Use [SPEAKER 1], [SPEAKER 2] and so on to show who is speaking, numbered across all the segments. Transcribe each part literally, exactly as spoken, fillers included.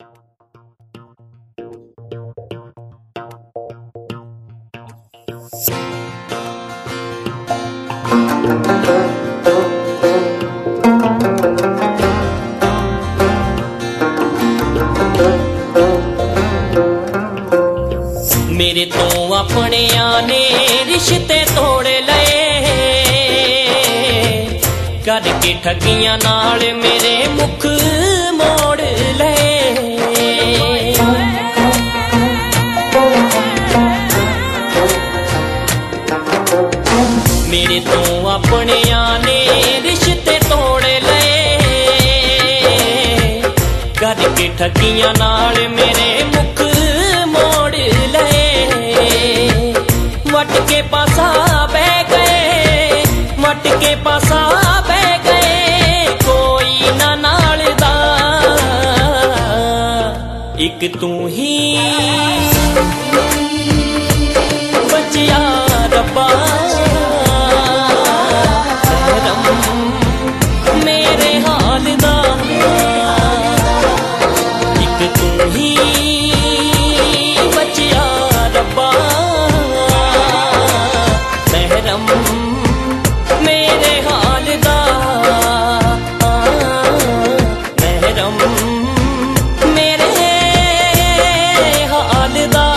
[SPEAKER 1] मेरे तो अपनिया ने रिश्ते तोड़ लए, करके ठगियां नाल मेरे मुख मोड़ लए। मेरे तो अपनिया ने रिश्ते तोड़ लए, करके ठगियां नाल मेरे मुख मोड़ लए। वट के पासा बह गए, वट के पासा बह गए, कोई ना नाल दा। एक तू ही बचिया रब्बा, मेरे हाल दा। एक तू ही बचिया रब्बा, महरम मेरे हाल दा। महरम मेरे हाल दा।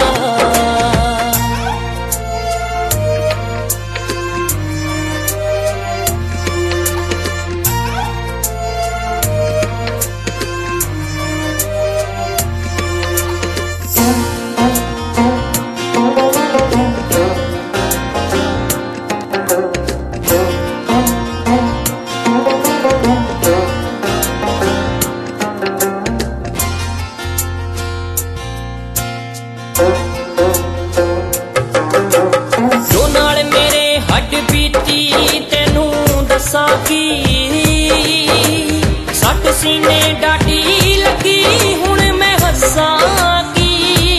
[SPEAKER 1] जो नाल मेरे हड्ड बीती तेनू दसा की, सट सीने डाटी लगी हुण मैं हसा की।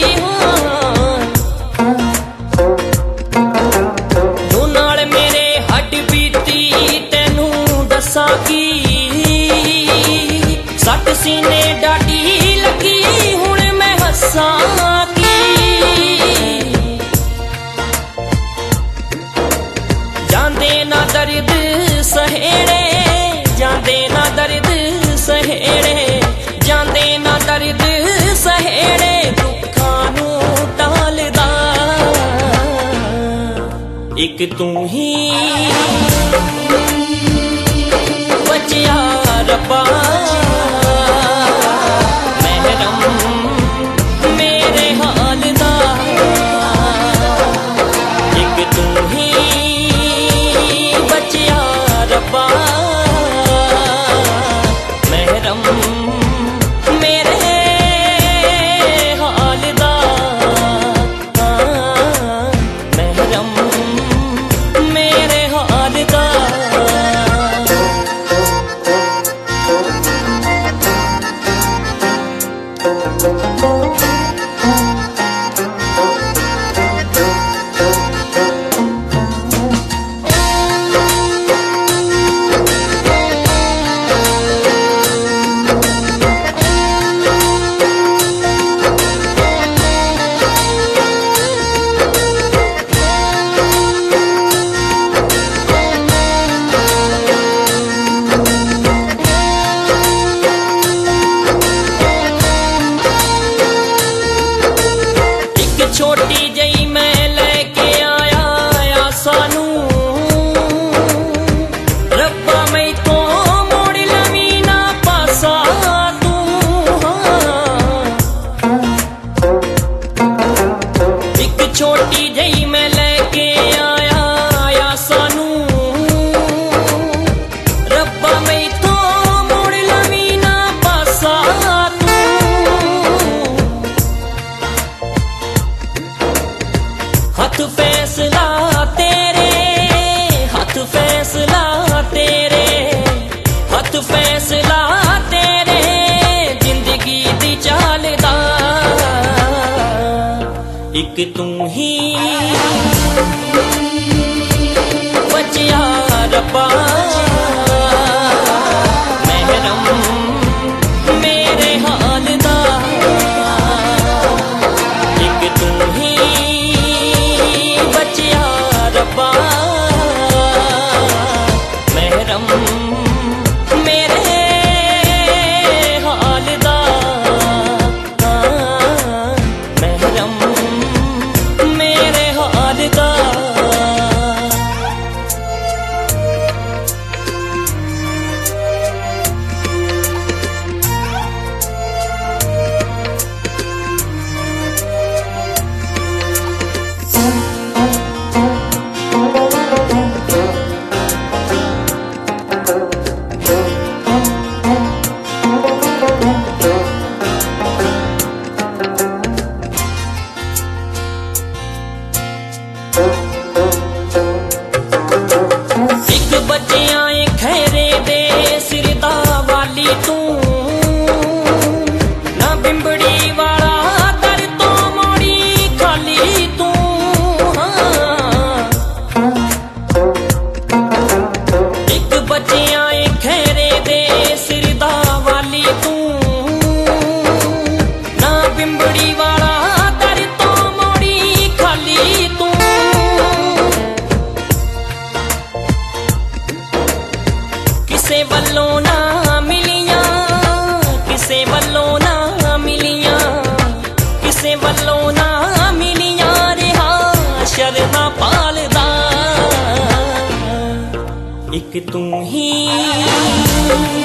[SPEAKER 1] जो नाल मेरे हड्ड बीती तेनू दसा की, सट सीने डाटी लगी हुण मैं हसा की। जांदे ना दर्द सहेड़े, जांदे ना दर्द सहेड़े, जांदे ना दर्द सहेड़े, दुखां नू टालदा। एक तू ही बचिया रब्बा, महरम मेरे हाल दा। एक तू ही बचिया रब्बा, महरम मेरे हाल दा। महरम मेरे हाल दा। छोटी जई मैं लेके आया आसानू, रब्बा मैं तो मोड़ लवी ना पासा तू। एक छोटी जई मैं लेके आया आसानू, रब्बा मैं तो मोड़ लवी ना पासा तू। हाथ फैसला तेरे, हाथ फैसला तेरे, हाथ फैसला तेरे, जिंदगी दी चाल दा। एक तू ही बचिया रब्बा, महरम मेरे हाल दा। एक तू ही